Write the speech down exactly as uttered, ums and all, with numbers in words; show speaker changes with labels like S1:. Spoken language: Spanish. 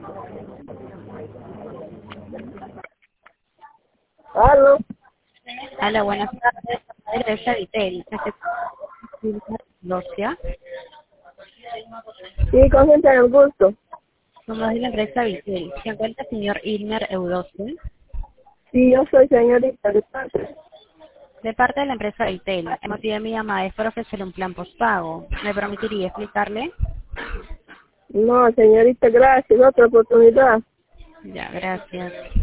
S1: Aló.
S2: Hola, buenas tardes. Teresa Vitel. Docia.
S1: Sí, con gente del gusto.
S2: Somos de la empresa Vitel. ¿Se encuentra el señor Ilmer Eudoce?
S1: Sí, yo soy señorita de parte.
S2: De parte de la empresa Vitel. El motivo de mi llamada es para ofrecerle un plan postpago. ¿Me permitiría explicarle?
S1: No, señorita, gracias. Otra oportunidad.
S2: Ya, gracias.